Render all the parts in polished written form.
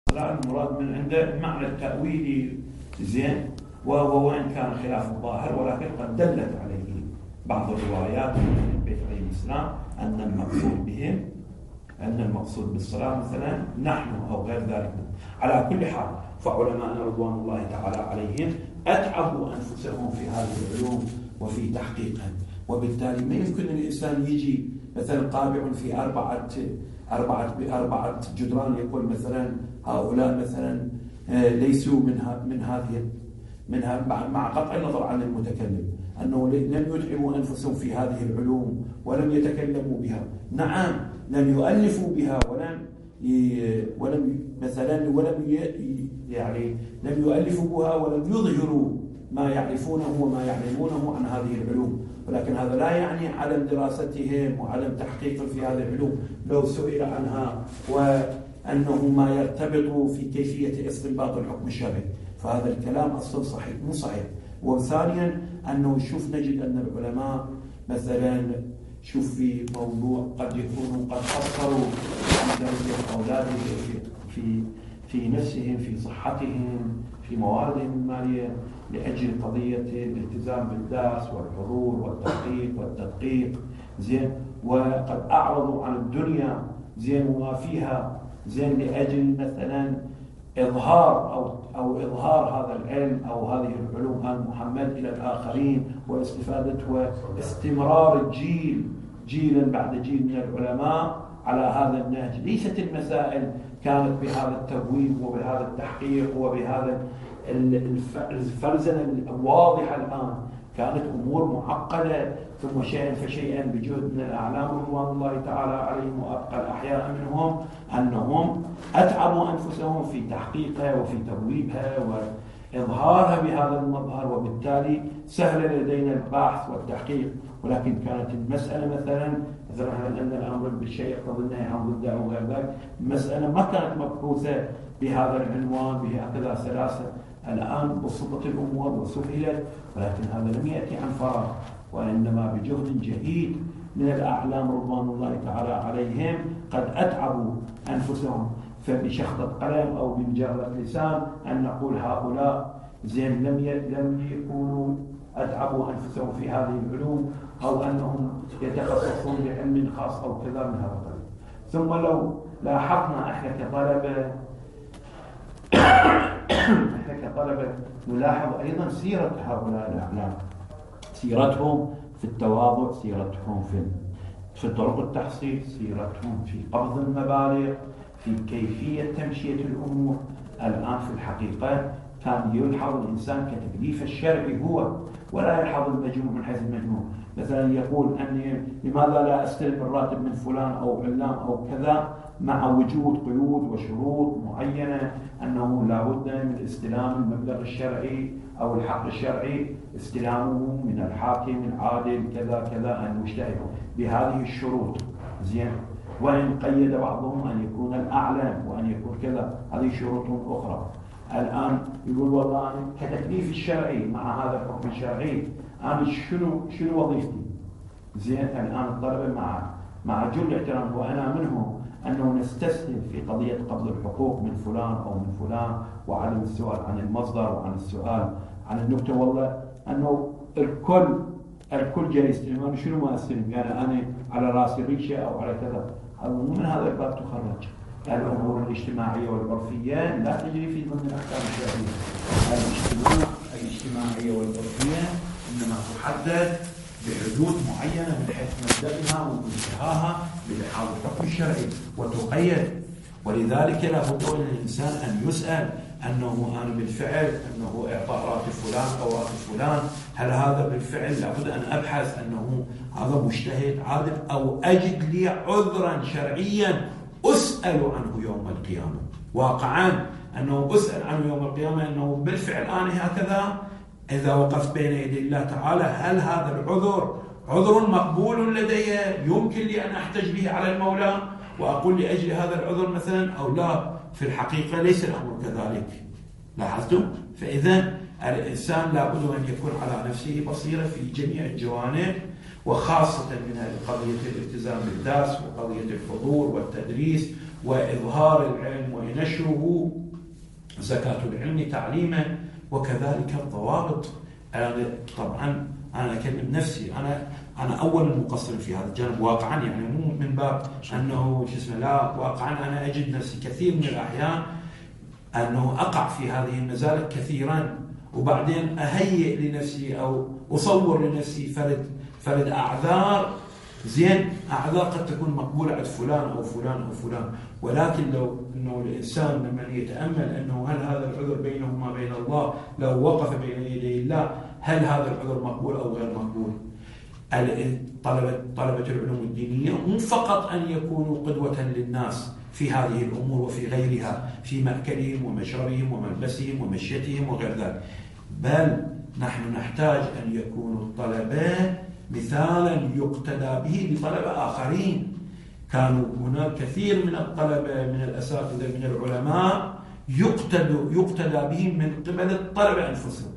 لا المراد من عنده المعنى التأويلي زين، وهو وإن كان خلاف الظاهر ولكن قد دلت عليه بعض الروايات من البيت عليه السلام أن المقصود بالصلاة مثلا نحن أو غير ذلك. على كل حال فعلماءنا رضوان الله تعالى عليهم أتعبوا أنفسهم في هذه العلوم وفي تحقيقها، وبالتالي ما يمكن الإنسان يجي مثلا قابع في أربعة جدران يقول مثلا هؤلاء مثلا ليسوا منها مع قطع النظر عن المتكلم أنه لم يتعبوا أنفسهم في هذه العلوم ولم يتكلموا بها. نعم لم يؤلفوا بها لم يؤلفوا بها ولم يظهروا ما يعرفونه وما يعلمونه عن هذه العلوم، ولكن هذا لا يعني عدم دراستهم وعدم تحقيق في هذه العلوم لو سئل عنها، وأنه ما يرتبط في كيفية استنباط الحكم الشرعي، فهذا الكلام أصلا صحيح مو صحيح. وثانيا أنه نجد أن العلماء مثلا في موضوع قد يكونوا قد قصروا عن تربية أولادهم في نفسهم في صحتهم في مواردهم المالية لأجل قضية الالتزام بالدرس والحضور والتحقيق والتدقيق زين، وقد أعرضوا عن الدنيا زين وما فيها زين لأجل مثلا إظهار أو إظهار هذا العلم أو هذه العلوم آل محمد إلى الآخرين واستفادته واستمرار جيلا بعد جيل من العلماء على هذا النهج. ليست المسائل كانت بهذا التبويب وبهذا التحقيق وبهذا الفرزنة الواضحة الآن، كانت أمور معقدة، ثم شيئا فشيئا بجهد من الأعلام رضوان الله تعالى عليهم وأبقى الأحياء منهم أنهم أتعبوا أنفسهم في تحقيقها وفي تبويبها وإظهارها بهذا المظهر، وبالتالي سهل لدينا البحث والتحقيق. ولكن كانت المسألة مثلا أن الأمر بالشيء يقتضي النهي عن ضده أو غير ذلك، مسألة ما كانت مبحوثة بهذا العنوان بهكذا سلاسة. الآن بسطت الأمور وسهلت، ولكن هذا لم يأتي عن فراغ، وإنما بجهد جهيد من الأعلام رضوان الله تعالى عليهم قد أتعبوا أنفسهم. فبشخطة قلم أو بمجرد لسان أن نقول هؤلاء زين لم يكونوا أتعبوا أنفسهم في هذه العلوم أو أنهم يتخصصون بعلم خاص أو كذا من هذا القبيل. ثم لو لاحظنا احنا كطلبة نلاحظ أيضا سيرة هؤلاء الأعلام، سيرتهم في التواضع، سيرتهم في طرق التحصيل، سيرتهم في قبض المبالغ، في كيفية تمشية الأمور. الآن في الحقيقة كان يلحظ الإنسان كتكليف الشرعي هو، ولا يلحظ المجموع من حيث المجموع. مثلا يقول أني لماذا لا أستلم الراتب من فلان أو علان أو كذا، مع وجود قيود وشروط معينة أنه لا بد من استلام المبلغ الشرعي أو الحق الشرعي استلامه من الحاكم العادل كذا كذا أن يجتهد بهذه الشروط زين. وإن قيد بعضهم أن يكون الأعلم وأن يكون كذا، هذه شروط أخرى. الآن يقول والله أنا كتكليف الشرعي مع هذا الحكم الشرعي أنا شنو وظيفتي زين. الآن الطلبة مع جل احترام وأنا منهم أنه نستسهل في قضية قبض الحقوق من فلان أو من فلان، وعدم السؤال عن المصدر وعن السؤال عن النكتة. والله أنه الكل جاي يستلم، شنو ما أستلم يعني أنا على راسي ريشة أو على كذا. هذا من هذا الباب تخرج الأمور الاجتماعية والعرفية لا تجري في ضمن الأحكام الشرعية. الاجتماعية والعرفية إنما تحدد بحدود معينة من حيث مبدأها وانتهاها بلحاظ الحكم الشرعي وتقيد. ولذلك لا بد للإنسان أن يسأل أنه أنا بالفعل أنه إعطاء راتب فلان أو راتب فلان، هل هذا بالفعل لابد أن أبحث أنه هذا مجتهد عادل، أو أجد لي عذرا شرعيا أسأل عنه يوم القيامة. واقعا أنه أسأل عنه يوم القيامة أنه بالفعل أنا هكذا إذا وقفت بين يدي الله تعالى هل هذا العذر عذر مقبول لدي يمكن لي أن أحتج به على المولى وأقول لأجل هذا العذر مثلا أو لا. في الحقيقة ليس الأمر كذلك. لاحظتم؟ فإذا الإنسان لابد أن يكون على نفسه بصيرة في جميع الجوانب، وخاصة من قضية الالتزام بالدرس وقضية الحضور والتدريس وإظهار العلم ونشره، زكاة العلم تعليمه، وكذلك الضوابط. طبعا أنا أكلم نفسي، أنا أول مقصر في هذا الجانب واقعا، يعني مو من باب أنه لا، واقعا أنا أجد نفسي كثير من الأحيان أنه أقع في هذه المزالق كثيرا، وبعدين أهيئ لنفسي أو أصور لنفسي فرد أعذار، أعذار قد تكون مقبولة عند فلان أو فلان أو فلان، ولكن لو أنه الإنسان لما يتأمل أنه هل هذا العذر بينه وما بين الله، لو وقف بين يدي الله هل هذا العذر مقبول أو غير مقبول. طلبة العلوم الدينية مو فقط أن يكونوا قدوة للناس في هذه الأمور وفي غيرها، في مأكلهم ومشربهم وملبسهم ومشيتهم وغير ذلك، بل نحن نحتاج أن يكونوا الطلبة مثالا يقتدى به لطلبة آخرين. كانوا هناك كثير من الطلبة من الأساتذة من العلماء يقتدى بهم من قبل الطلبة أنفسهم.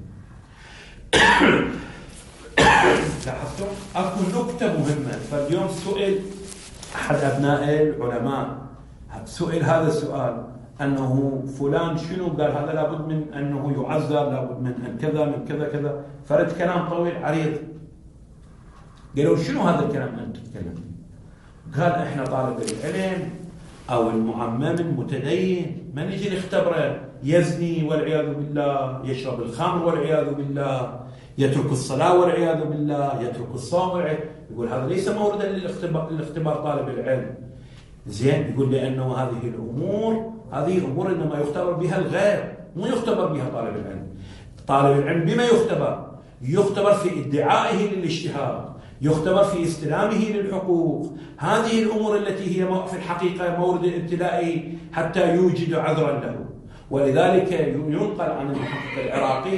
لاحظتم؟ أكو نكتة مهمة. فاليوم سئل أحد أبناء العلماء، سئل هذا السؤال، أنه فلان شنو قال، هذا لابد من أنه يعذر، لابد من أن كذا من كذا كذا، فرد كلام طويل عريض. قالوا شنو هذا الكلام أنت تتكلم؟ قال إحنا طالب العلم أو المعمم المتدين ما نجي نختبره يزني والعياذ بالله، يشرب الخمر والعياذ بالله، يترك الصلاة والعياذ بالله، يترك الصوم يقول هذا ليس موردا للاختبار طالب العلم. يقول لأنه هذه أمور إنما يختبر بها الغير، مو يختبر بها طالب العلم. طالب العلم بما يختبر في ادعائه للاجتهاد، يختبر في استلامه للحقوق. هذه الأمور التي هي في الحقيقة مورد ابتلائه حتى يوجد عذرا له. ولذلك ينقل عن المحقق العراقي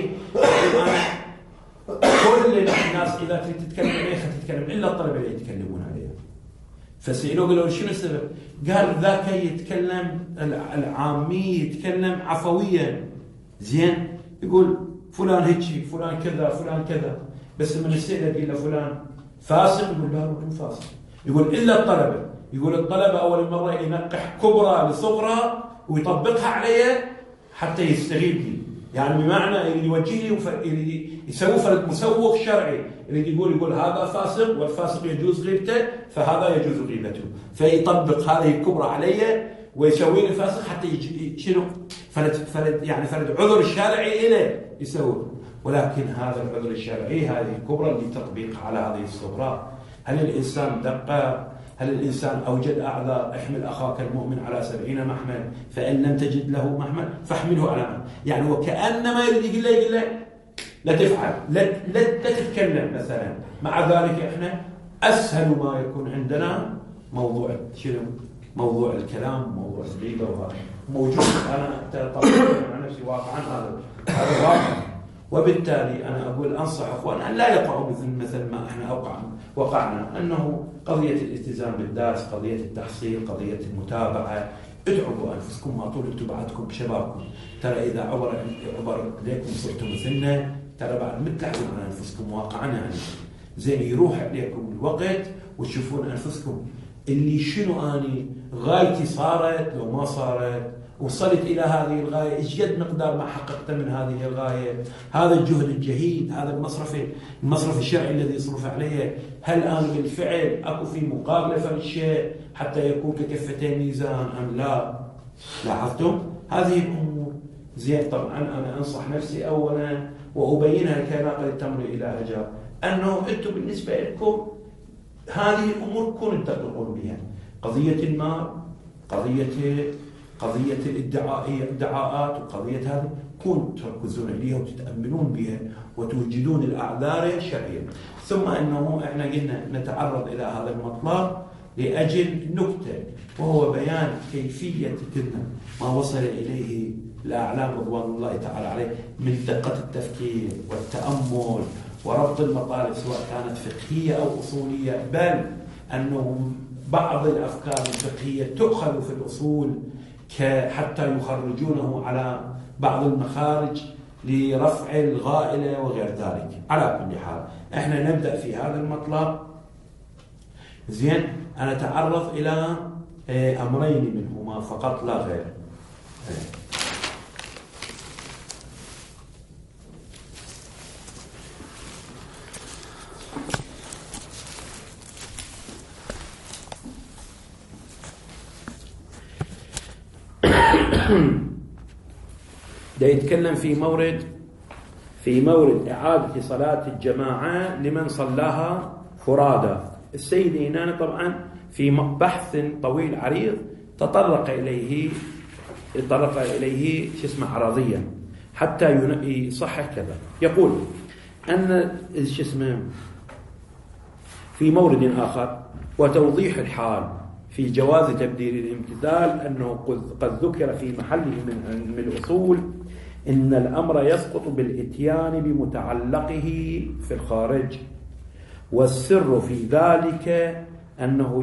كل الناس إذا تتكلم عليها تتكلم إلا الطلبة اللي يتكلمون عليها. فسئلوه قالوا شنو السبب؟ قال ذاك يتكلم العامي يتكلم عفويا، يقول فلان هيك، فلان كذا، فلان كذا، بس لما نسأله قيل له فلان فاسق، يقول لا مو فاسق. يقول إلا الطلبة، يقول الطلبة أول مرة ينقح كبرى لصغرى ويطبقها عليه حتى يستغيب لي، يعني بمعنى يوجه لي يسوي فرد مسوق شرعي، اللي يقول هذا فاسق والفاسق يجوز غيبته فهذا يجوز غيبته، فيطبق هذه الكبرى عليه ويسوي لي فاسق حتى شنو فرد عذر شرعي له يسوي. ولكن هذا العذر الشرعي، هذه الكبرى لتطبيق على هذه الصغرى. هل الإنسان دقق؟ هل الإنسان أوجد أعذار؟ احمل أخاك المؤمن على 70 محمل، فإن لم تجد له محمل فاحمله على محمل. يعني وكأنما يريد يقول له لا تفعل، لا تتكلم مثلا. مع ذلك احنا أسهل ما يكون عندنا موضوع الكلام، موضوع الغيبة، وهذا موجود. أنا طبعا عن نفسي واقعا هذا واقع. وبالتالي أنا أقول أنصح أخواننا أن لا يقعوا مثل ما إحنا وقعنا، أنه قضية الالتزام بالدرس، قضية التحصيل، قضية المتابعة. ادعوا أنفسكم ما طولتوا بعدكم بشبابكم. ترى إذا عبر عليكم صرتم مثلنا، ترى بعد متلحقون على أنفسكم واقعا، يعني يروح عليكم الوقت وتشوفون أنفسكم اللي شنو أني غايتي صارت لو ما صارت، وصلت إلى هذه الغاية، إيش قد مقدار ما حققت من هذه الغاية، هذا الجهد الجهيد، هذا المصرف الشرعي الذي يصرف عليه، هل أنا بالفعل أكو في مقابلة فالشيء حتى يكون ككفتين ميزان أم لا؟ لاحظتم؟ هذه الأمور طبعا أنا أنصح نفسي أولا وأبينها كما قد تمر إلى أجل، أنه أنتم بالنسبة لكم هذه الأمور كونوا تطبقون بها. قضية المال، قضية الادعاءات، وقضية هذه كونوا تركزون عليها وتتأملون بها وتوجدون الأعذار الشرعية. ثم أنه إحنا قلنا نتعرض إلى هذا المطلب لأجل نكتة، وهو بيان كيفية ما وصل إليه الأعلام رضوان الله تعالى عليه من دقة التفكير والتأمل وربط المطالب سواء كانت فقهية أو أصولية، بل أنه بعض الأفكار الفقهية تؤخذ في الأصول حتى يخرجونه على بعض المخارج لرفع الغائلة وغير ذلك. على كل حال احنا نبدأ في هذا المطلب. أنا أتعرض إلى أمرين منهما فقط لا غير. ده يتكلم في مورد إعادة صلاة الجماعة لمن صلاها فرادى. السيد هنا طبعا في بحث طويل عريض تطرق إليه عرضيا حتى يصحح كذا. يقول أن في مورد آخر وتوضيح الحال في جواز تبديل الامتثال أنه قد ذكر في محله من الأصول إن الأمر يسقط بالإتيان بمتعلقه في الخارج، والسر في ذلك أنه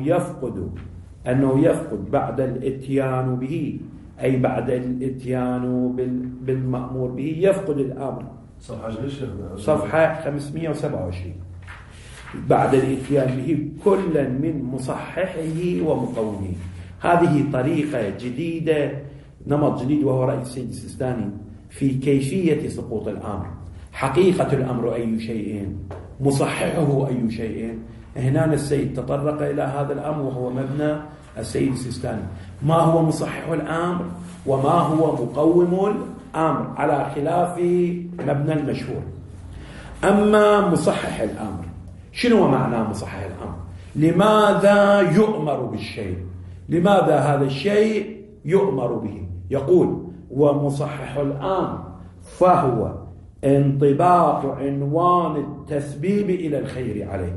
يفقد بعد الإتيان به، أي بعد الإتيان بالمأمور به يفقد الأمر. صفحة 527. بعد الإتيان به كلا من مصححه ومقومه. هذه طريقة جديدة، نمط جديد، وهو رأي السيد السيستاني في كيفية سقوط الأمر. حقيقة الأمر أي شيء، مصححه أي شيء. هنا السيد تطرق إلى هذا الأمر وهو مبنى السيد السيستاني. ما هو مصحح الأمر وما هو مقوم الأمر على خلاف مبنى المشهور. أما مصحح الأمر، شنو معنى مصحح الأمر؟ لماذا يؤمر بالشيء؟ لماذا هذا الشيء يؤمر به؟ يقول ومصحح الأمر فهو انطباق عنوان التسبيب إلى الخير عليه.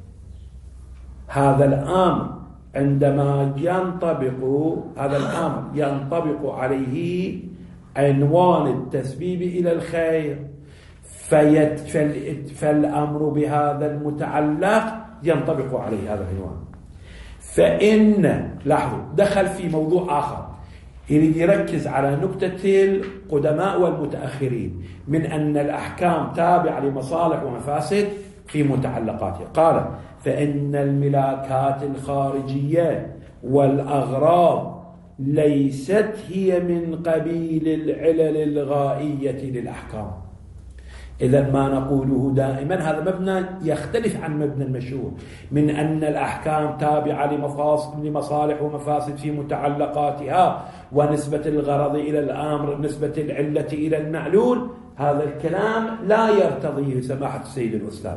هذا الأمر عندما ينطبق عليه عنوان التسبيب إلى الخير، فالأمر بهذا المتعلق ينطبق عليه هذا العنوان. فإن لاحظوا دخل في موضوع آخر يريد يركز على نكتة القدماء والمتأخرين من أن الأحكام تابعة لمصالح ومفاسد في متعلقاتها. قال فإن الملاكات الخارجية والأغراض ليست هي من قبيل العلل الغائية للأحكام. إذا ما نقوله دائما هذا مبنى يختلف عن مبنى المشهور من أن الأحكام تابعة لمصالح ومفاسد في متعلقاتها، ونسبة الغرض إلى الأمر نسبة العلة إلى المعلول. هذا الكلام لا يرتضيه سماحة السيد الأستاذ.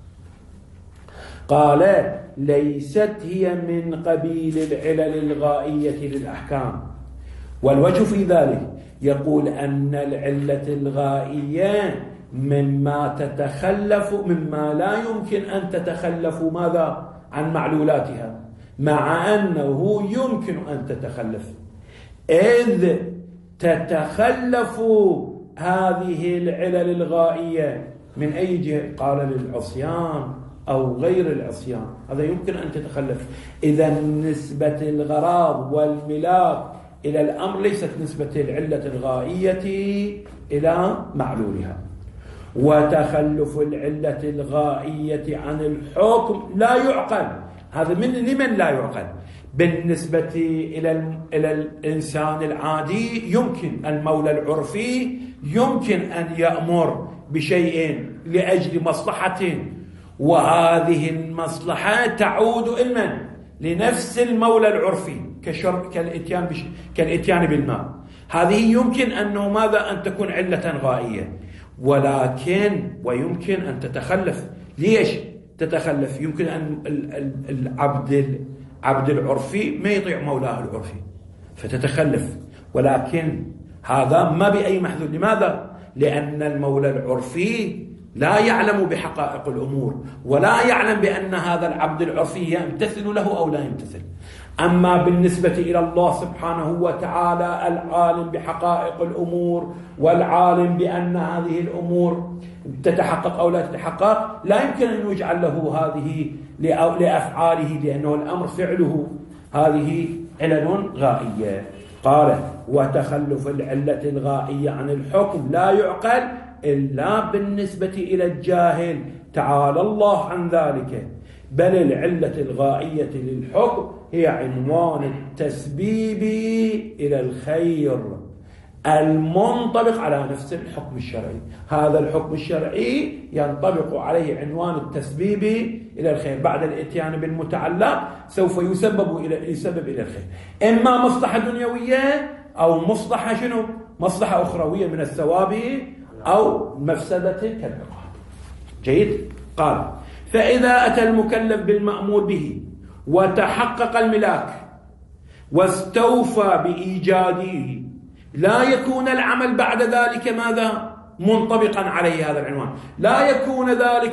قال ليست هي من قبيل العلل الغائية للأحكام. والوجه في ذلك يقول أن العلة الغائية مما لا يمكن أن تتخلف ماذا عن معلولاتها، مع أنه يمكن أن تتخلف، إذ تتخلف هذه العلل الغائية من أي جهة؟ قال للعصيان أو غير العصيان، هذا يمكن أن تتخلف. إذا نسبة الغراض والملاك إلى الأمر ليست نسبة العلة الغائية إلى معلولها. وتخلف العلة الغائية عن الحكم لا يعقل. هذا لمن لا يعقل؟ بالنسبة إلى الإنسان العادي يمكن، المولى العرفي يمكن أن يأمر بشيء لأجل مصلحة، وهذه المصلحة تعود إلمن؟ لنفس المولى العرفي، كالإتيان بالماء. هذه يمكن أنه ماذا؟ أن تكون علة غائية، ويمكن أن تتخلف. ليش تتخلف؟ يمكن أن العبد العرفي ما يطيع مولاه العرفي فتتخلف، ولكن هذا ما بأي محذور. لماذا؟ لأن المولى العرفي لا يعلم بحقائق الأمور، ولا يعلم بأن هذا العبد العرفي يمتثل له أو لا يمتثل. أما بالنسبة إلى الله سبحانه وتعالى العالم بحقائق الأمور، والعالم بأن هذه الأمور تتحقق أو لا تتحقق، لا يمكن أن يجعل له هذه لأفعاله، لأنه الأمر فعله. هذه علل غائية. قال وتخلف العلة الغائية عن الحكم لا يعقل إلا بالنسبة إلى الجاهل، تعالى الله عن ذلك، بل العلة الغائية للحكم هي عنوان التسبيب إلى الخير المنطبق على نفس الحكم الشرعي. هذا الحكم الشرعي ينطبق عليه عنوان التسبيب إلى الخير. بعد الاتيان بالمتعلق سوف يسبب إلى الخير، إما مصلحة دنيوية أو مصلحة شنو؟ مصلحة أخروية من الثواب أو مفسدة كالعقاب. جيد؟ قال: فإذا أتى المكلف بالمأمور به وتحقق الملاك واستوفى بإيجاده لا يكون العمل بعد ذلك ماذا؟ منطبقا عليه هذا العنوان. لا يكون ذلك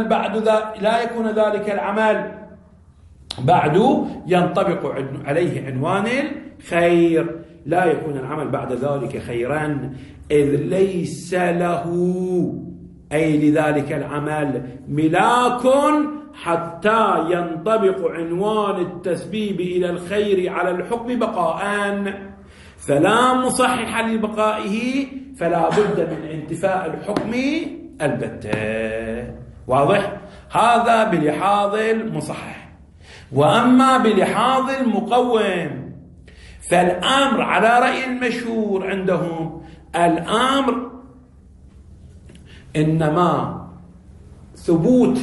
العمل بعد ينطبق عليه عنوان الخير. لا يكون العمل بعد ذلك خيرا إذ ليس له أي لذلك العمل ملاك حتى ينطبق عنوان التسبيب إلى الخير على الحكم بقاءً، فلا مصحح لبقائه، فلا بد من انتفاء الحكم البتة. واضح؟ هذا بلحاظ المصحح. وأما بلحاظ المقوم فالأمر على رأي المشهور عندهم، الأمر إنما ثبوت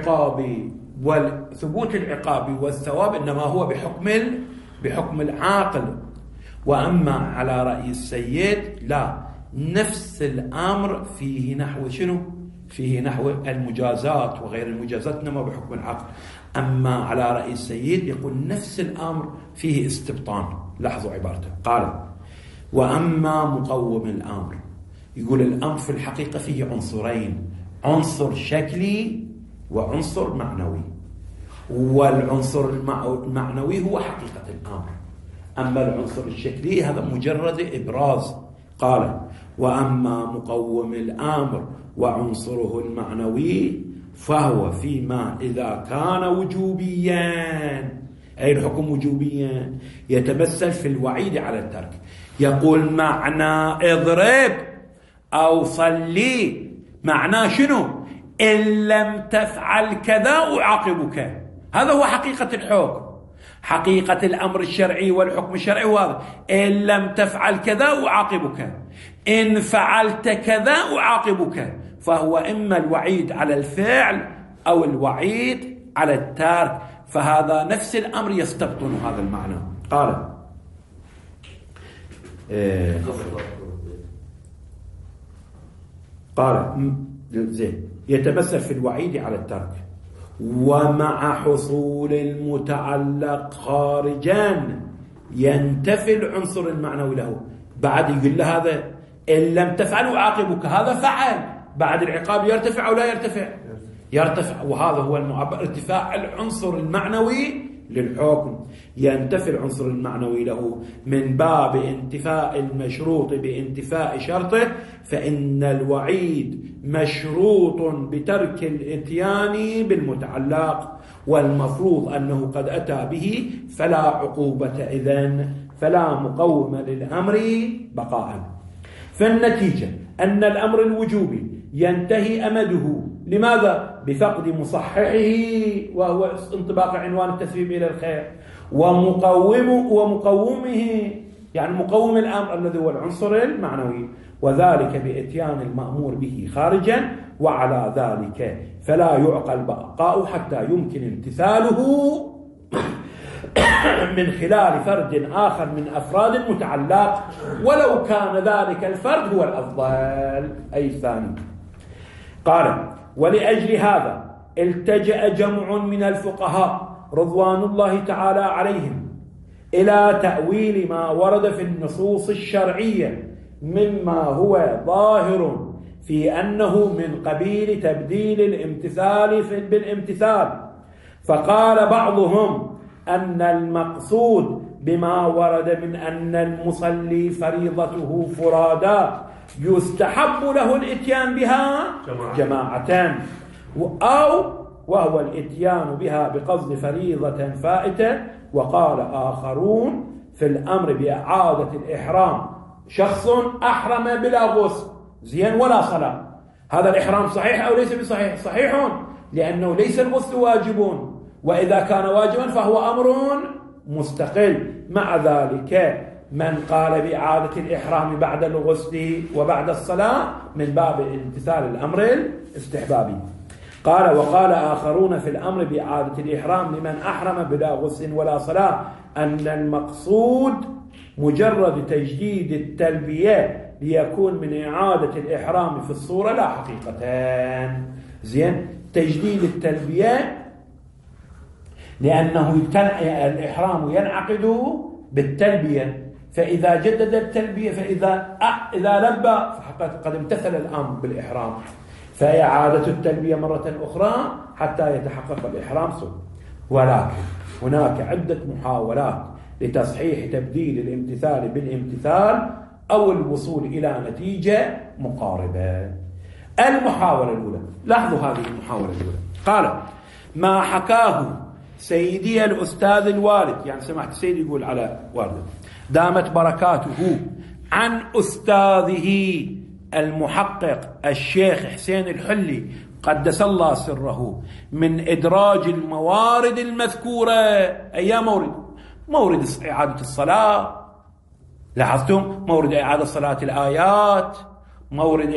العقاب والثواب إنما هو بحكم العاقل. وأما على رأي السيد لا، نفس الأمر فيه نحو شنو؟ فيه نحو المجازات وغير المجازات إنما بحكم العقل. أما على رأي السيد يقول نفس الأمر فيه استبطان. لاحظوا عبارته، قال: وأما مقوم الأمر، يقول الأمر في الحقيقة فيه عنصرين، عنصر شكلي وعنصر معنوي، والعنصر المعنوي هو حقيقة الأمر، أما العنصر الشكلي هذا مجرد إبراز. قال: وأما مقوم الأمر وعنصره المعنوي فهو فيما إذا كان وجوبيا، أي الحكم وجوبيا، يتمثل في الوعيد على الترك. يقول معنى اضرب أو صلي معناه شنو؟ إن لم تفعل كذا أعاقبك. هذا هو حقيقة الحكم، حقيقة الأمر الشرعي والحكم الشرعي. وهذا إن لم تفعل كذا أعاقبك، إن فعلت كذا أعاقبك. فهو إما الوعيد على الفعل أو الوعيد على الترك، فهذا نفس الأمر يستبطن هذا المعنى. قال يتمثل في الوعيد على الترك. ومع حصول المتعلق خارجا ينتفي العنصر المعنوي له. بعد يقول له هذا إن لم تفعل أعاقبك، هذا فعل، بعد العقاب يرتفع أو لا يرتفع؟ يرتفع. وهذا هو المعبر، ارتفاع العنصر المعنوي للحكم. ينتفي العنصر المعنوي له من باب انتفاء المشروط بانتفاء شرطه، فإن الوعيد مشروط بترك الاتيان بالمتعلق، والمفروض أنه قد أتى به، فلا عقوبة إذن، فلا مقوم للأمر بقاء. فالنتيجة أن الأمر الوجوبي ينتهي أمده، لماذا؟ بفقد مصححه وهو انطباق عنوان التسبيب إلى الخير، ومقومه يعني مقوم الأمر الذي هو العنصر المعنوي، وذلك بإتيان المأمور به خارجا. وعلى ذلك فلا يعقل بقاء حتى يمكن امتثاله من خلال فرد آخر من أفراد المتعلق، ولو كان ذلك الفرد هو الأفضل أي الثاني. قال: ولأجل هذا التجأ جمع من الفقهاء رضوان الله تعالى عليهم إلى تأويل ما ورد في النصوص الشرعية مما هو ظاهر في أنه من قبيل تبديل الامتثال بالامتثال. فقال بعضهم أن المقصود بما ورد من أن المصلي فريضته فرادا يستحب له الاتيان بها جماعة، أو وهو الاتيان بها بقصد فريضة فائتة. وقال آخرون في الأمر بإعادة الإحرام، شخص أحرم بلا غسل زين ولا صلاة، هذا الإحرام صحيح أو ليس بصحيح؟ صحيح، لأنه ليس الغسل واجب، وإذا كان واجبا فهو أمر مستقل. مع ذلك من قال بإعادة الإحرام بعد الغسل وبعد الصلاة من باب امتثال الأمر الاستحبابي. قال وقال آخرون في الأمر بإعادة الإحرام لمن أحرم بلا غسل ولا صلاة أن المقصود مجرد تجديد التلبية ليكون من إعادة الإحرام في الصورة لا حقيقة. زين، تجديد التلبية لأنه الإحرام ينعقد بالتلبية، فإذا جدد التلبية فإذا لبى فقد قد امتثل الأمر بالإحرام، فإعادة التلبية مرة أخرى حتى يتحقق الإحرام سوء. ولكن هناك عدة محاولات لتصحيح تبديل الامتثال بالامتثال أو الوصول إلى نتيجة مقاربة. المحاولة الأولى، لاحظوا هذه المحاولة الأولى، قال ما حكاه سيدي الأستاذ الوالد، يعني سمعت السيد يقول على والده دامت بركاته، عن أستاذه المحقق الشيخ حسين الحلي قدس الله سره من إدراج الموارد المذكورة. أي مورد إعادة الصلاة، لاحظتم؟ مورد إعادة صلاة الآيات، مورد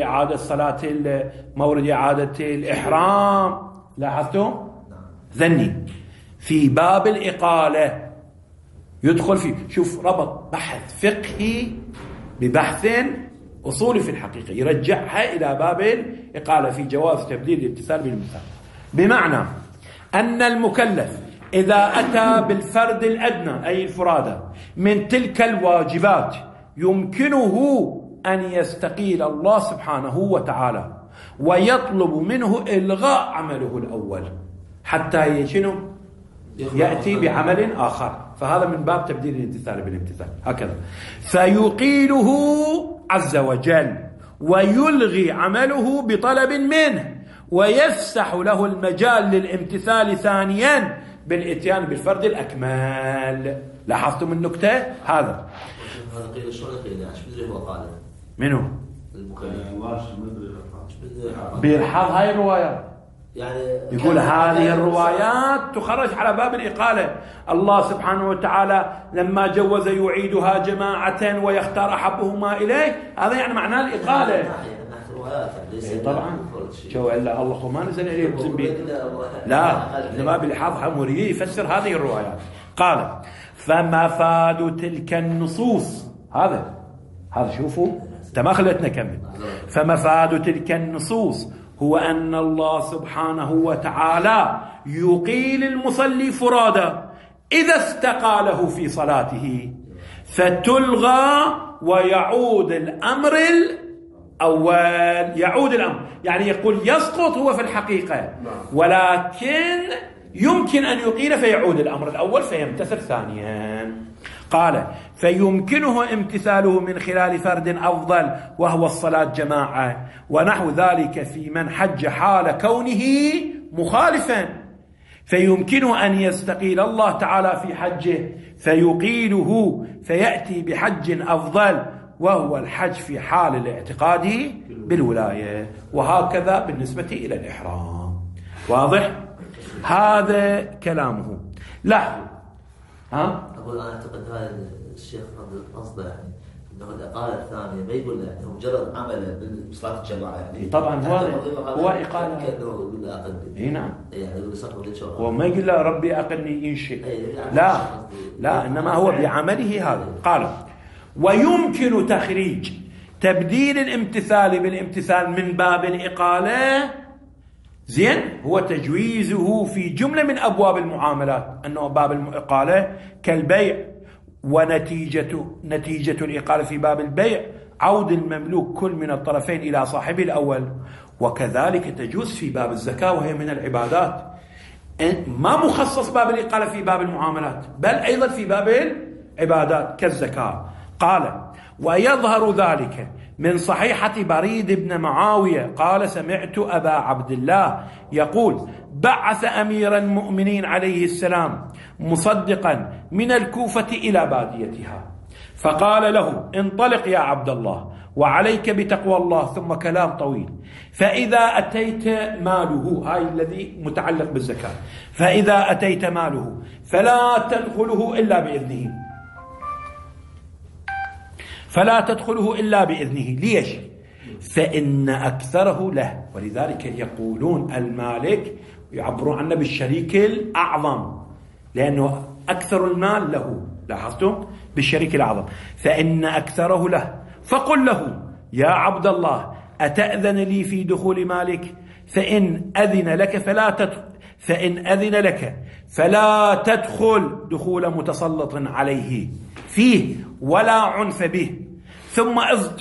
إعادة الإحرام، لاحظتم؟ ذني في باب الإقالة يدخل فيه، شوف ربط بحث فقهي ببحث أصولي في الحقيقة، يرجعها إلى باب الإقالة في جواز تبديل الامتثال بالامتثال، بمعنى أن المكلف إذا أتى بالفرد الأدنى أي الفرادى من تلك الواجبات يمكنه أن يستقيل الله سبحانه وتعالى ويطلب منه إلغاء عمله الأول حتى يأتي بعمل آخر، فهذا من باب تبديل الامتثال بالامتثال هكذا، فيقيله عز وجل ويلغي عمله بطلب منه ويفسح له المجال للامتثال ثانيا بالاتيان بالفرد الأكمل. لاحظتم النكتة؟ هذا قيل شلون قيل يعني ايش هو قال منو بيلحظ هاي الروايات، يعني يقول هذه الروايات تخرج على باب الإقالة. الله سبحانه وتعالى لما جوز يعيدها جماعة ويختار أحبهما إليه، هذا يعني معناه الإقالة. طبعا شو إلا الله ما نزل عليه بزنبي، لا إنما بالحظ مريد يفسر هذه الروايات. قال فمفاد تلك النصوص، هذا شوفوا ما خلتنا كمل. فمفاد تلك النصوص هو أن الله سبحانه وتعالى يقيل المصلي فرادا إذا استقاله في صلاته، فتلغى ويعود الأمر الأول. يعود الأمر يعني يقول يسقط هو في الحقيقة، ولكن يمكن أن يقيل فيعود الأمر الأول فيمتثل ثانيا. قال فيمكنه امتثاله من خلال فرد أفضل وهو الصلاة جماعة، ونحو ذلك في من حج حال كونه مخالفا، فيمكنه أن يستقيل الله تعالى في حجه فيقيله فيأتي بحج أفضل وهو الحج في حال الاعتقاد بالولاية، وهكذا بالنسبة إلى الإحرام. واضح؟ هذا كلامه. لاحظوا أقول أنا أعتقد هذا الشيخ قصده يعني أنه الإقالة الثانية ما يقول له يعني مجرد عمله بصلاة الجماعة يعني طبعا هو إقالة اي نعم يعني هو ما يقول له ربي أقلني إن شئت، لا إنما هو بعمله هذا. قال ويمكن تخريج تبديل الامتثال بالامتثال من باب الإقالة، زين، هو تجويزه في جملة من أبواب المعاملات، أنه باب الإقالة كالبيع، ونتيجة الإقالة في باب البيع عود المملوك كل من الطرفين إلى صاحبه الأول، وكذلك تجوز في باب الزكاة وهي من العبادات، ما مخصص باب الإقالة في باب المعاملات بل أيضا في باب العبادات كالزكاة. قال ويظهر ذلك من صحيحة بريد بن معاوية قال سمعت أبا عبد الله يقول بعث أمير المؤمنين عليه السلام مصدقا من الكوفة إلى باديتها، فقال له انطلق يا عبد الله وعليك بتقوى الله، ثم كلام طويل. فإذا أتيت ماله، هاي الذي متعلق بالزكاة، فإذا أتيت ماله فلا تدخله إلا بإذنه، فلا تدخله إلا بإذنه. ليش؟ فإن أكثره له. ولذلك يقولون المالك يعبرون عنه بالشريك الأعظم، لأنه أكثر المال له. لاحظتم؟ بالشريك الأعظم. فإن أكثره له، فقل له يا عبد الله أتأذن لي في دخول مالك؟ فإن أذن لك فلا تدخل دخول متسلط عليه فيه ولا عنف به، ثم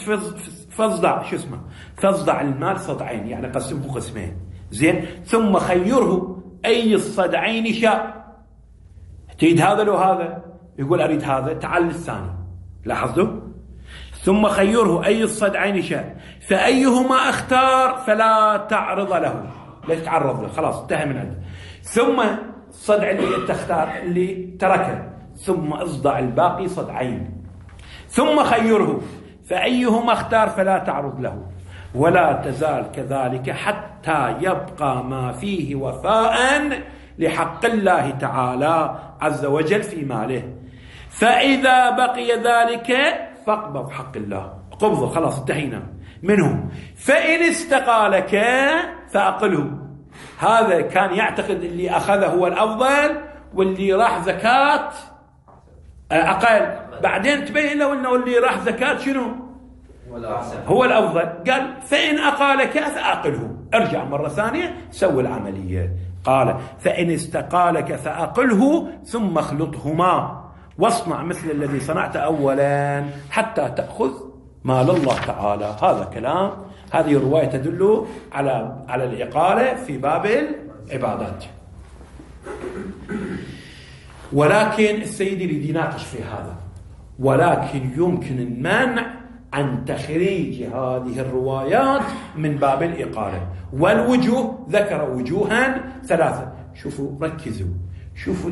فاصدع المال صدعين، يعني قسمه قسمين، زين، ثم خيره أي الصدعين شاء. تريد هذا لو هذا؟ يقول أريد هذا، تعال الثاني. لاحظتوا؟ ثم خيره أي الصدعين شاء، فأيهما اختار فلا تعرض له، لا تتعرض له، خلاص انتهى من عنده. ثم الصدع اللي تختار اللي تركه، ثم اصدع الباقي صدعين، ثم خيره فأيهما اختار فلا تعرض له، ولا تزال كذلك حتى يبقى ما فيه وفاء لحق الله تعالى عز وجل في ماله. فإذا بقي ذلك فاقبض حق الله، قبضه، خلاص انتهينا منه. فإن استقالك فأقله. هذا كان يعتقد اللي أخذه هو الأفضل، واللي راح زكاة أقل. بعدين تبين له أنه اللي راح زكاة شنو هو الأفضل. قال فإن أقالك فأقله، ارجع مرة ثانية سوي العملية. قال فإن استقالك فأقله ثم اخلطهما واصنع مثل الذي صنعت أولا حتى تأخذ مال الله تعالى. هذا كلام، هذه الرواية تدل على الإقالة في باب العبادات. ولكن السيد يريد يناقش في هذا، ولكن يمكن المنع عن تخريج هذه الروايات من باب الإقالة. والوجوه ذكر وجوها ثلاثة. شوفوا، ركزوا، شوفوا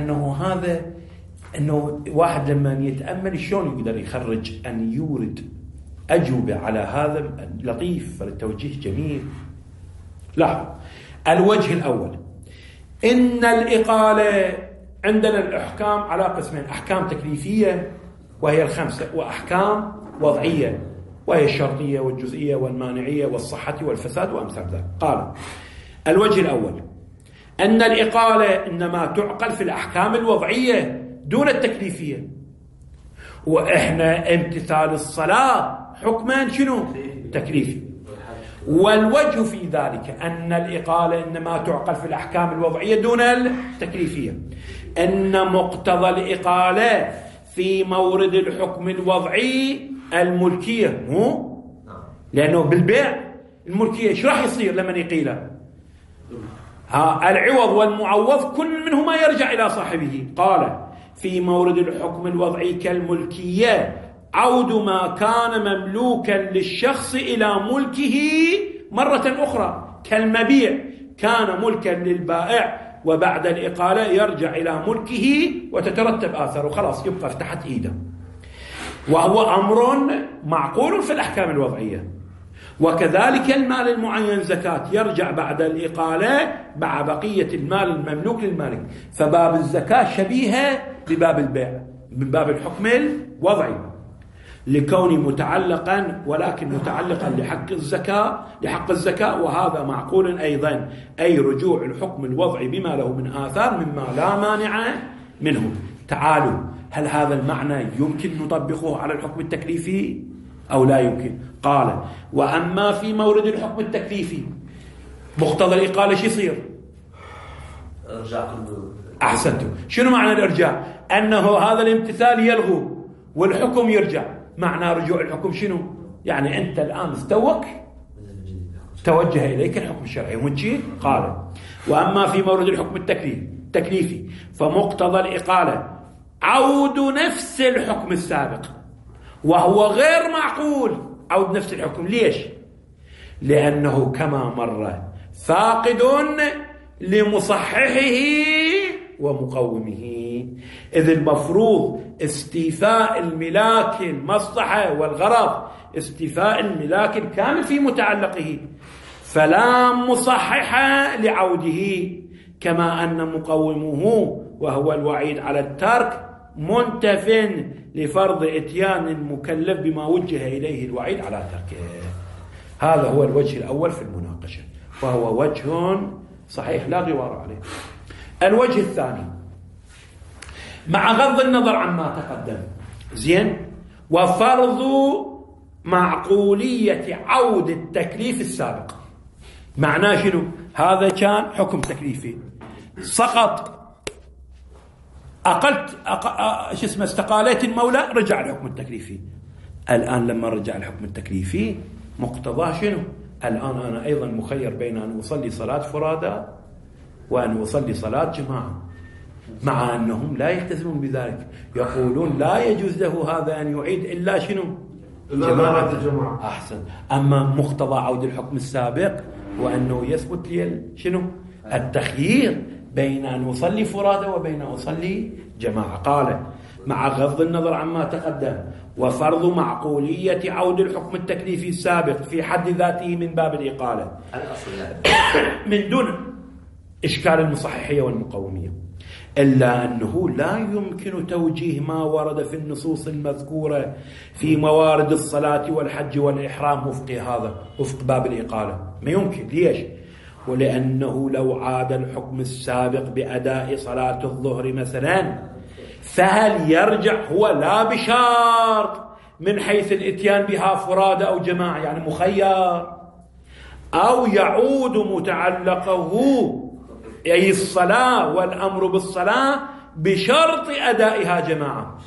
أنه واحد لما يتأمل شلون يقدر يخرج أن يورد أجوبة على هذا لطيف، فالتوجيه جميل. لاحظوا الوجه الأول، إن الإقالة عندنا الأحكام على قسمين: أحكام تكليفية وهي الخمسة، وأحكام وضعية وهي الشرطية والجزئية والمانعية والصحة والفساد وأمثال ذلك. قال الوجه الأول أن الإقالة إنما تعقل في الأحكام الوضعية دون التكليفية. وإحنا امتثال الصلاة حكما شنو؟ تكليفي. والوجه في ذلك أن الإقالة إنما تعقل في الأحكام الوضعية دون التكليفية، أن مقتضى الإقالة في مورد الحكم الوضعي الملكية، مو؟ لأنه بالبيع الملكية إيش راح يصير لما يقيله؟ العوض والمعوض كل منهما يرجع إلى صاحبه. قال في مورد الحكم الوضعي كالملكية عود ما كان مملوكا للشخص إلى ملكه مرة أخرى، كالمبيع كان ملكا للبائع وبعد الإقالة يرجع إلى ملكه وتترتب آثاره، خلاص يبقى تحت إيده. وهو أمر معقول في الأحكام الوضعية. وكذلك المال المعين زكاة يرجع بعد الإقالة مع بقية المال المملوك للمالك. فباب الزكاة شبيهة بباب البيع من باب الحكم الوضعي، لكونه متعلقا، ولكن متعلقا لحق الزكاة، وهذا معقول أيضا، أي رجوع الحكم الوضعي بما له من آثار مما لا مانع منه. تعالوا، هل هذا المعنى يمكن نطبقه على الحكم التكليفي أو لا يمكن؟ قال وأما في مورد الحكم التكليفي مقتضى الإقالة شو يصير؟ أحسنتم. شنو معنى الإرجاع؟ أنه هذا الامتثال يلغو والحكم يرجع. معنى رجوع الحكم شنو؟ يعني أنت الآن استوك توجه إليك الحكم الشرعي ونجي. قال وأما في مورد الحكم التكليفي فمقتضى الإقالة عود نفس الحكم السابق، وهو غير معقول عود نفس الحكم. ليش؟ لأنه كما مر فاقد لمصححه ومقومه، إذ المفروض استيفاء الملاك المصلحة والغرض استيفاء الملاك الكامل في متعلقه، فلا مصحح لعوده، كما أن مقومه وهو الوعيد على الترك منتف لفرض إتيان المكلف بما وجه إليه الوعيد على تركه. هذا هو الوجه الأول في المناقشة، وهو وجه صحيح لا غبار عليه. الوجه الثاني مع غض النظر عما تقدم، زين، وفرض معقولية عود التكليف السابق. معناه شنو؟ هذا كان حكم تكليفي، سقط، استقاليت المولى، رجع الحكم التكليفي. الآن لما رجع الحكم التكليفي مقتضاه شنو؟ الآن أنا أيضا مخير بين أن أصلي صلاة فرادى وأن أصلي صلاة جماعة، مع أنهم لا يلتزمون بذلك، يقولون لا يجوز له هذا أن يعيد إلا شنو؟ جماعة. أحسن. أما مقتضى عود الحكم السابق وأنه يثبت لي شنو؟ التخيير بين أن أصلي فرادى وبين أن أصلي جماعة. قال مع غض النظر عما تقدم وفرض معقولية عود الحكم التكليفي السابق في حد ذاته من باب الإقالة من دون إشكال المصححية والمقومية، إلا أنه لا يمكن توجيه ما ورد في النصوص المذكورة في موارد الصلاة والحج والإحرام وفق باب الإقالة. ما يمكن. ليش؟ ولأنه لو عاد الحكم السابق بأداء صلاة الظهر مثلا، فهل يرجع هو لا بشرط من حيث الاتيان بها فرادى أو جماعة، يعني مخير، أو يعود متعلقه أي الصلاة والأمر بالصلاة بشرط أدائها جماعة،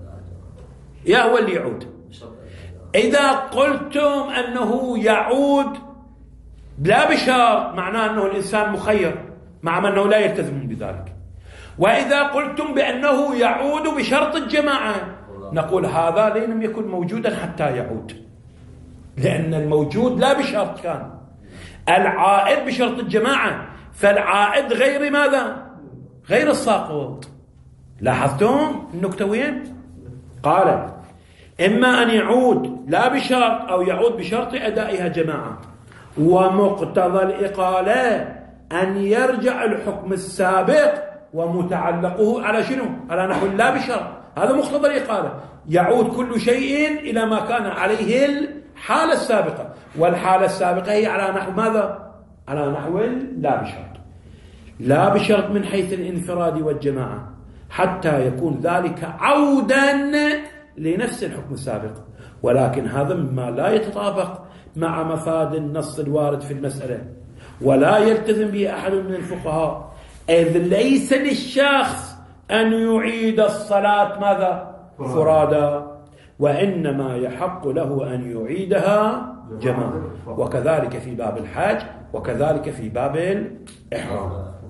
يا هو اللي يعود. إذا قلتم أنه يعود لا بشرط، معناه أنه الإنسان مخير مع أنه لا يلتزم بذلك. وإذا قلتم بأنه يعود بشرط الجماعة، نقول هذا لم يكن موجودا حتى يعود، لأن الموجود لا بشرط كان، العائد بشرط الجماعة، فالعائد غير ماذا؟ غير الساقط. لاحظتم النكتة وين؟ قال إما أن يعود لا بشرط أو يعود بشرط أدائها جماعة، ومقتضى الإقالة أن يرجع الحكم السابق ومتعلقه على شنو؟ على نحو لا بشرط. هذا مقتضى الإقالة، يعود كل شيء إلى ما كان عليه الحالة السابقة، والحالة السابقة هي على نحو ماذا؟ على نحو لا بشرط. لا بشرط من حيث الانفراد والجماعة، حتى يكون ذلك عودا لنفس الحكم السابق، ولكن هذا مما لا يتطابق مع مفاد النص الوارد في المسألة، ولا يلتزم به أحد من الفقهاء، إذ ليس للشخص أن يعيد الصلاة ماذا؟ فرادى، وإنما يحق له أن يعيدها جماعة، وكذلك في باب الحج وكذلك في باب الإحرام.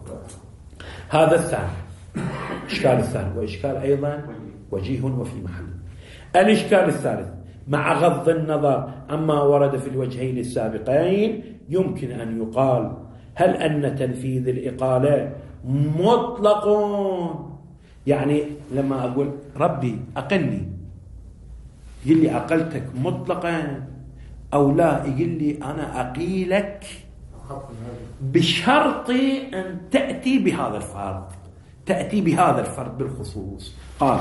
هذا الثاني، إشكال الثاني، وإشكال أيضا وجيه وفي محل. الإشكال الثالث مع غض النظر عما ورد في الوجهين السابقين، يمكن أن يقال هل أن تنفيذ الإقالة مطلق؟ يعني لما أقول ربي أقلني، يقول لي أقلتك مطلقا أو لا؟ يقول لي أنا أقيلك بشرط أن تأتي بهذا الفرد، تأتي بهذا الفرد بالخصوص. قال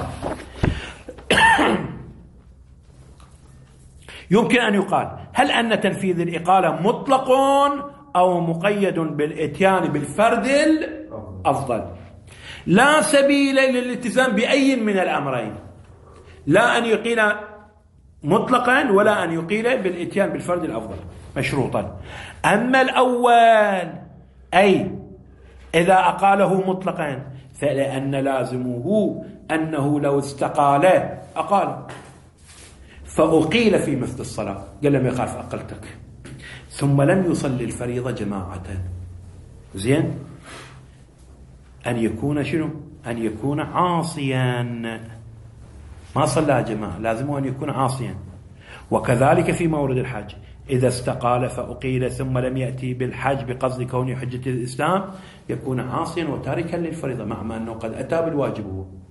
يمكن أن يقال هل أن تنفيذ الإقالة مطلق أو مقيد بالإتيان بالفرد الأفضل؟ لا سبيل للالتزام بأي من الأمرين، لا أن يقيل مطلقا ولا أن يقيل بالإتيان بالفرد الأفضل مشروطا. أما الأول أي إذا أقاله مطلقا فلأن لازمه أنه لو استقال أقال، فأقيل في مثل الصلاة، قال لم يخاف أقلتك، ثم لم يصلي الفريضة جماعة، زين، أن يكون شنو؟ أن يكون عاصيا، ما صلى جماعة، لازمه أن يكون عاصيا. وكذلك في مورد الحج، إذا استقال فأقيل ثم لم يأتي بالحج بقصد كونه حجة الإسلام، يكون عاصيا وتاركا للفريضة، مع ما أنه قد أتى بالواجب هو.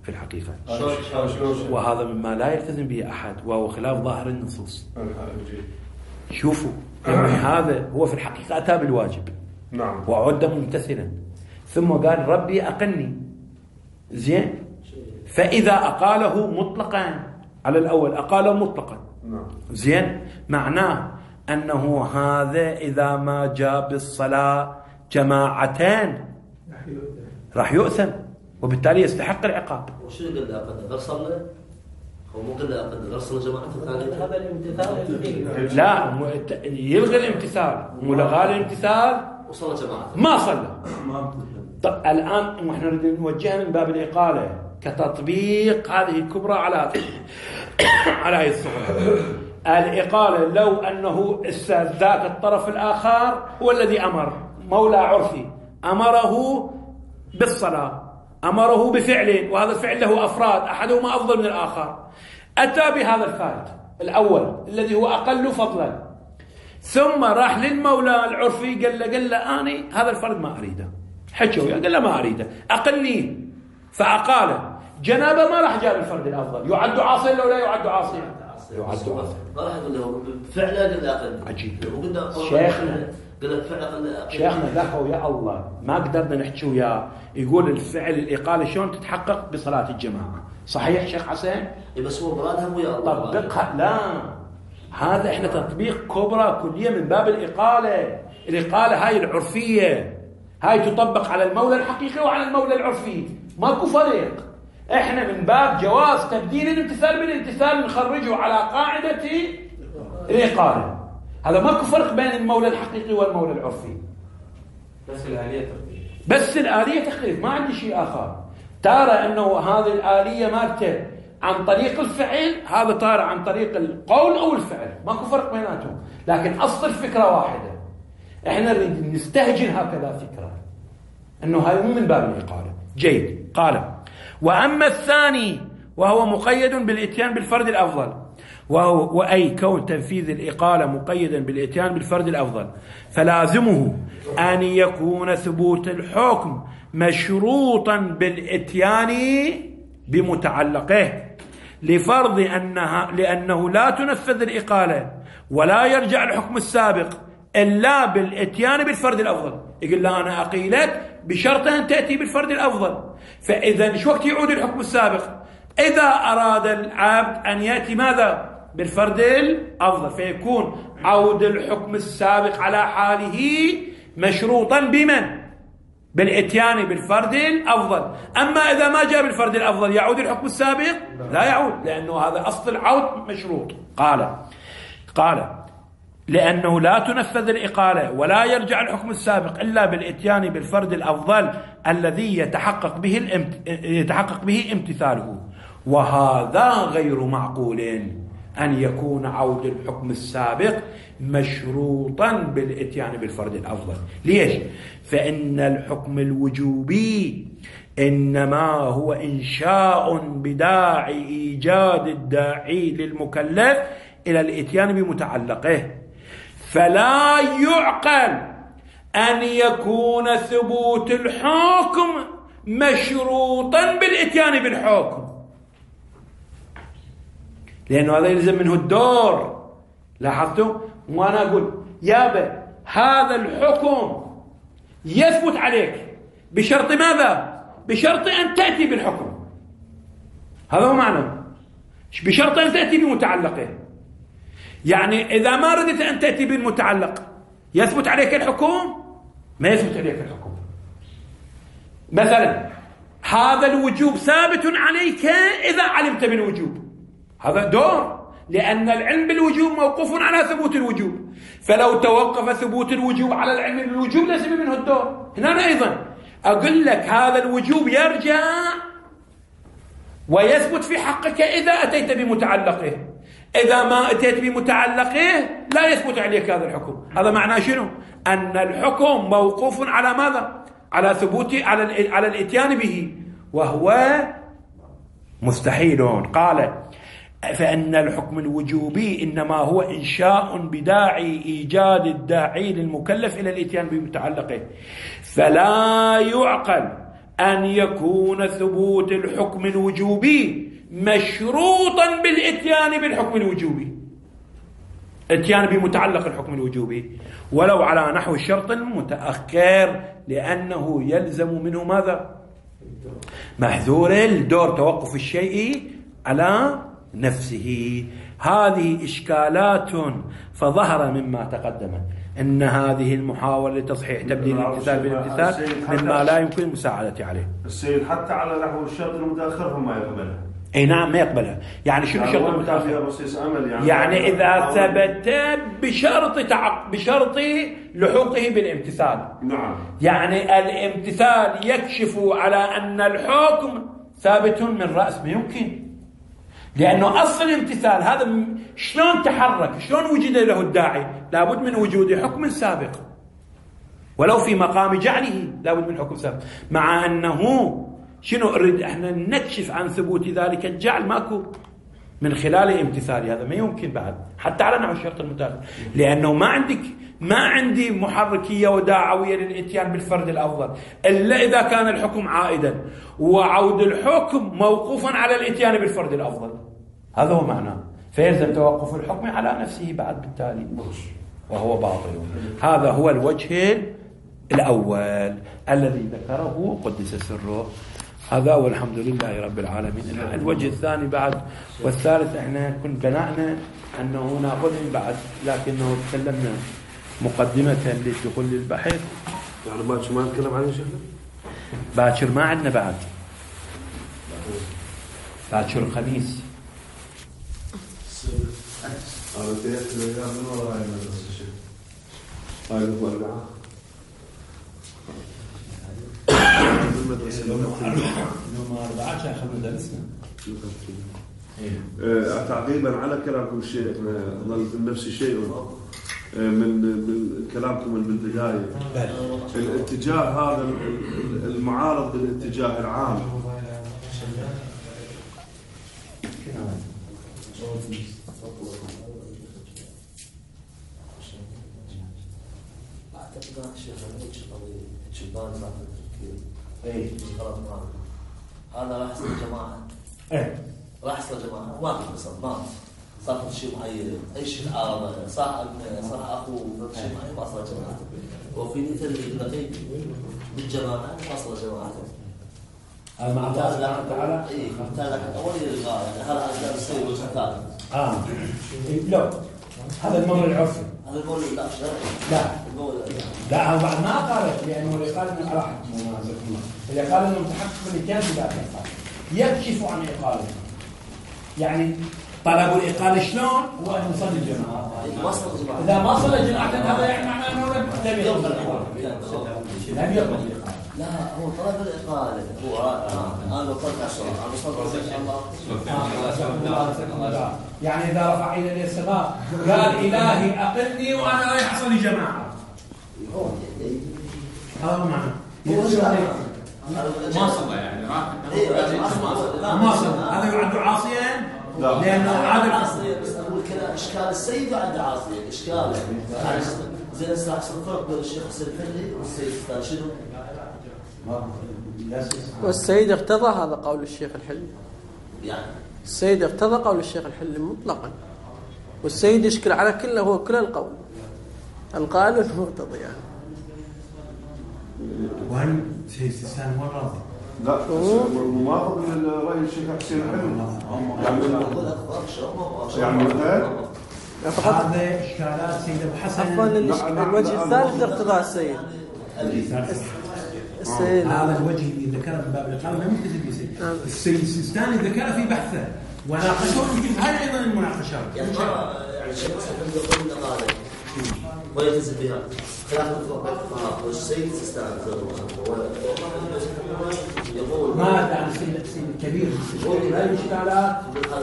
في الحقيقة، وهذا مما لا يلتزم به أحد وهو خلاف ظاهر النصوص. شوفوا هذا هو في الحقيقة أتى بالواجب وعد ممتثلا، ثم قال ربي أقلني زين، فإذا أقاله مطلقا على الأول أقاله مطلقا زين، معناه أنه هذا إذا ما جاء بالصلاة جماعتين راح يؤثم وبالتالي يستحق العقاب. وشو قال له أقل غير صلى؟ هو مو قال له أقل غير صلى جماعة ثانية؟ هذا الامتثال لا يلغي الامتثال، ملغى الامتثال وصلى جماعة ما صلى. طب الآن نحن نريد نوجهها من باب الإقالة كتطبيق هذه الكبرى على هذه الصورة. الإقالة لو أنه ذاك الطرف الآخر هو الذي أمر، مولى عرفي أمره بالصلاة، أمره بفعل، وهذا الفعل له أفراد أحدهما أفضل من الآخر، أتى بهذا الفائد الأول الذي هو أقل فضلا، ثم راح للمولى العرفي قال له أنا هذا الفرد ما أريده، حكوا قال له ما أريده أقلني، فأقاله جنابه ما راح جاب الفرد الأفضل، يعد عاصيا لو لا يعد عاصيا؟ يعد عاصيا. ما راح يقول له فعلا قال له أقل. عجيب. شيخنا ذكوا يا الله ما قدرنا نحكي وياه، يقول الفعل الإقالة شلون تتحقق بصلاة الجماعة، صحيح شيخ حسين؟ بس هو مرادها مو يا الله طبقها. لا هذا احنا تطبيق كبرى كلية من باب الإقالة. الإقالة هاي العرفية هاي تطبق على المولى الحقيقي وعلى المولى العرفي، ماكو فرق. احنا من باب جواز تبديل الامتثال بالامتثال نخرجه على قاعدة الإقالة، هذا ماكو فرق بين المولى الحقيقي والمولى العرفي، بس الآلية تختلف ما عندي شيء آخر. ترى أنه هذه الآلية مالته عن طريق الفعل، هذا طار عن طريق القول أو الفعل، ماكو فرق بيناتهم، لكن أصل الفكرة واحدة. احنا نريد نستهجن هكذا فكرة أنه هاي مو من باب الإقالة. جيد. قال وأما الثاني وهو مقيد بالإتيان بالفرد الأفضل، وهو أي كون تنفيذ الإقالة مقيدا بالإتيان بالفرد الأفضل، فلازمه أن يكون ثبوت الحكم مشروطا بالإتيان بمتعلقه، لفرض لأنه لا تنفذ الإقالة ولا يرجع الحكم السابق إلا بالإتيان بالفرد الأفضل. يقول لا أنا أقيلك بشرط أن تأتي بالفرد الأفضل، فإذا شو وقت يعود الحكم السابق؟ إذا أراد العبد أن يأتي ماذا؟ بالفرد الأفضل، فيكون عود الحكم السابق على حاله مشروطا بمن؟ بالإتيان بالفرد الأفضل. أما إذا ما جاء بالفرد الأفضل يعود الحكم السابق؟ لا يعود، لأنه هذا أصل العود مشروط. قال لأنه لا تنفذ الإقالة ولا يرجع الحكم السابق إلا بالإتيان بالفرد الأفضل الذي يتحقق به امتثاله، وهذا غير معقول أن يكون عود الحكم السابق مشروطا بالإتيان بالفرد الأفضل. ليش؟ فإن الحكم الوجوبي إنما هو إنشاء بداعي إيجاد الداعي للمكلف إلى الإتيان بمتعلقه، فلا يعقل أن يكون ثبوت الحكم مشروطا بالإتيان بالحكم، لأنه هذا يلزم منه الدور. لاحظتوا؟ وأنا أقول يابا هذا الحكم يثبت عليك بشرط ماذا؟ بشرط أن تأتي بالحكم، هذا هو معنى بشرط أن تأتي بمتعلقه. يعني إذا ما ردت أن تأتي بالمتعلق يثبت عليك الحكم؟ ما يثبت عليك الحكم. مثلا هذا الوجوب ثابت عليك إذا علمت بالوجوب، هذا دور، لأن العلم بالوجوب موقوف على ثبوت الوجوب، فلو توقف ثبوت الوجوب على العلم بالوجوب لازم منه الدور. هنا أيضا أقول لك هذا الوجوب يرجع ويثبت في حقك إذا أتيت بمتعلقه، إذا ما أتيت بمتعلقه لا يثبت عليك هذا الحكم. هذا معناه شنو؟ أن الحكم موقوف على ماذا؟ على ثبوت على الإتيان به، وهو مستحيل. قال فإن الحكم الوجوبي إنما هو إنشاء بداعي إيجاد الداعي للمكلف إلى الإتيان بمتعلقه، فلا يعقل أن يكون ثبوت الحكم الوجوبي مشروطا بالإتيان بالحكم الوجوبي، اتيان بمتعلق الحكم الوجوبي ولو على نحو شرط متأخر، لأنه يلزم منه ماذا؟ محذور الدور، توقف الشيء على نفسه. هذه إشكالات، فظهر مما تقدم أن هذه المحاولة لتصحيح تبديل الامتثال بالامتثال مما لا يمكن المساعدة عليه. السيد حتى على نحو الشرط المتأخر ما يقبلها. اي نعم ما يقبلها. يعني شنو شرط المتأخر؟ يعني إذا ثبت بشرط لحوقه بالامتثال. نعم. يعني الامتثال يكشف على أن الحكم ثابت من رأس، ما يمكن، لأنه أصل الامتثال هذا شلون تحرك، شلون وجد له الداعي؟ لابد من وجود حكم سابق، ولو في مقام جعله لابد من حكم سابق. مع أنه شنو نريد احنا نكشف عن ثبوت ذلك الجعل، ماكو من خلال امتثال، هذا ما يمكن بعد حتى على نحو الشرط المتأخر، لأنه ما عندي محركية وداعوية للإتيان بالفرد الأفضل إلا إذا كان الحكم عائدا، وعود الحكم موقوفا على الإتيان بالفرد الأفضل، هذا هو معناه، فيلزم توقف الحكم على نفسه بعد بالتالي، وهو باطل. هذا هو الوجه الأول الذي ذكره قدس سره، هذا والحمد لله رب العالمين. الوجه الثاني بعد والثالث احنا كنا بناءنا أنه نأخذهم بعد، لكنه تكلمنا مقدمة للدخول للبحث. يعني باكر ما نتكلم عنه شيخنا؟ باكر ما عندنا بعد، باكر الخميس. أنا تيجي الأيام من وراء المدرسة الشيخ. هاي الأربعة. يوم 4 أخذنا درسنا. تعقيبا على كلامكم الشيخ، ظل نفس الشيء من كلامكم بالبداية، الاتجاه هذا المعارض بالاتجاه العام هذا راح يصير جماعة. راح يصير جماعة ما في قصة، ما صار شيء معين، أي شيء عارضة، صح ابنه صح أخوه، شيء معين ما صار جماعة. وفي مثل دقيق بالجماعة ما صار جماعة. هذا مع الله سبحانه وتعالى. إيه مثلا أول يلقى يعني هذا أصلا يصير وجهات. لا هذا الممر العرفي. هذا المولد لا لا لا هو بعد ما قالت، لأنه اللي قال إنه على حكم الله، اللي قال إنه متحقق من كان بذات الإقالة يكشف عن إقالته. يعني طلب الإقالة شلون؟ هو أن يصل الجماعة. إذا ما صل الجماعة هذا يعني معناه أنه لم يقبل الإقالة. لم يقبل الإقالة. لا هو طلب الإقالة هو أنا قلت أشرف أنا وصلت الله. يعني إذا رفع إلى السماء قال إلهي أقلني وأنا رايح أصلي جماعة، هذا معنى ما صلى يعني ما صلى، هذا يعد عاصيا لأنه عاد عاصيا. بس أقول كذا إشكال السيد عند عاصيا إشكال زين استعصر الفرق بين الشيخ حسين الحلي والسيد شنو؟ والسيد اقتضى هذا قول الشيخ الحلي، يعني السيد اقتضى قول الشيخ الحلي مطلقا، والسيد يشكل على كله، هو كل القول القائل المقتضي يعني. وهل سيد السيستان هو الراضي؟ لا موافق للرأي الشيخ حسين الحلي يعني هذا إشكالات سيد أبو حسن. عفوا الوجه الثالث اقتضاء السيد. السيد هذا الوجه اللي ذكره من باب الإقامة ما يمتثل به سيد. السيد السيستاني ذكره في بحثه وناقشه يمكن هاي أيضا المناقشات. يعني الشيخ حسن يقول الإقالة ويلتزم بها خلاف الفقهاء والسيد السيستاني يقول ماذا عن السيد الكبير يقول هذه الإشكالات؟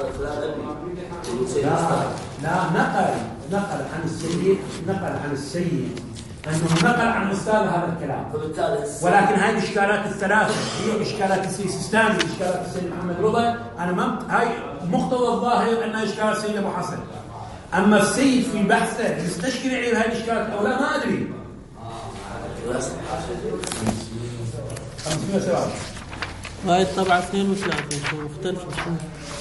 لا نقل عن السيد أنه نقل عن أستاذ هذا الكلام، ولكن هذه الإشكالات الثلاثة هي إشكالات السيد السيستاني، إشكالات السيد محمد رضا، أنا هاي مقتضى الظاهر أنها إشكالات السيد أبو حسن. أما السيد في بحثه يستشكل عليه هذه الإشكالات أو لا ما أدري. 507 هاي الطبعة 32 مختلفة شوي.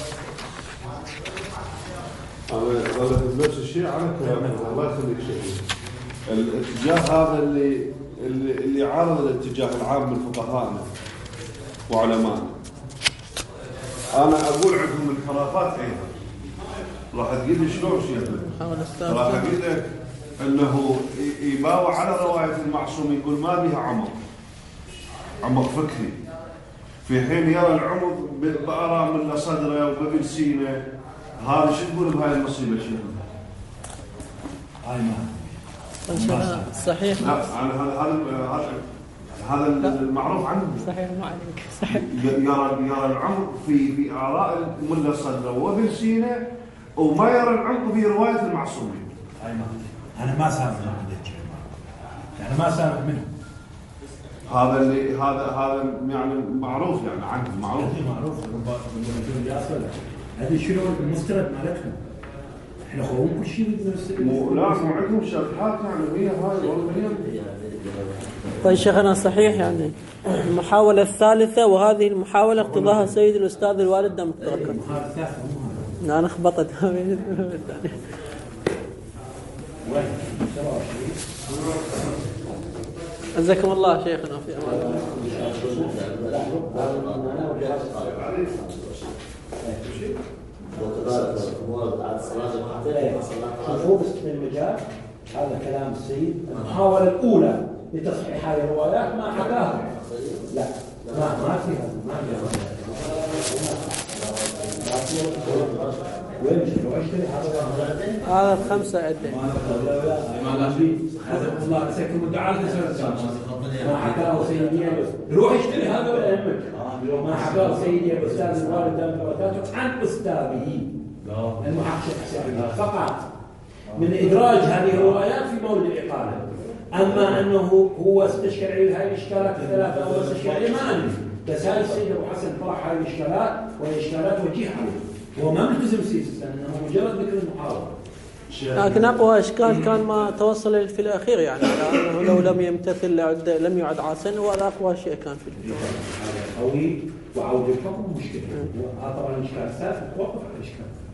أنا نفس الشيء على كلامك الله يخليك شيء. الاتجاه هذا اللي عارض الاتجاه العام من فقهائنا وعلمائنا. أنا أقول عندهم انحرافات أيضا. راح تقول لي شلون شيء؟ راح أقول لك أنه يباوع على رواية المعصوم يقول ما بها عمق فكري، في حين يرى العمق بآراء من صدره وبابن سينا. هذا شو تقول بهاي المصيبة شيخ؟ هاي ما صحيح. لا هذا المعروف عنه. صحيح ما عليك. صحيح. يرى العمق في آراء الملا صدره وابن سينا، وما يرى العمق في رواية المعصومين. هاي ما أنا ما سامع منه، يعني ما سامع منه. هذا يعني معروف، يعني عنه معروف. معروف هذه شنو المستند مالتهم؟ احنا خوهم كل شيء لا مو عندهم شرحات يعني هي هاي والله. طيب شيخنا صحيح يعني المحاولة الثالثة، وهذه المحاولة اقتضاها سيد الأستاذ الوالد دام متذكر. أنا خبطت عزكم الله شيخنا في أمان. شوفوا بس من المجال هذا كلام السيد. المحاولة الأولى لتصحيح هذه الروايات ما حكاها. لا ما فيها هذا الخمسة عدة. هذا الله يسكن مدعاة ما حكاه سيدي روح اشتري هذا ولا يهمك. ما حكاه سيدي الأستاذ الوالد دام بركاته عن أستاذه المحقق الشافعي فقط من إدراج هذه الروايات في مولد الإقالة. أما أنه هو استشكل عليه هذه الإشكالات الثلاثة أو استشكل عليه ما أدري، بس هذا السيد أبو حسن طرح هذه الإشكالات والإشكالات وجيه عليه. هو ما ملتزم سياسة أنه مجرد ذكر المحاضرة. لكن أقوى إشكال كان ما توصل في الأخير، يعني أنه لو لم يمتثل لم يعد عاصا، وهذا أقوى شيء كان في الجواب. قوي وعود الحكم مشكلة. طبعا الإشكال الثالث توقف على الإشكال.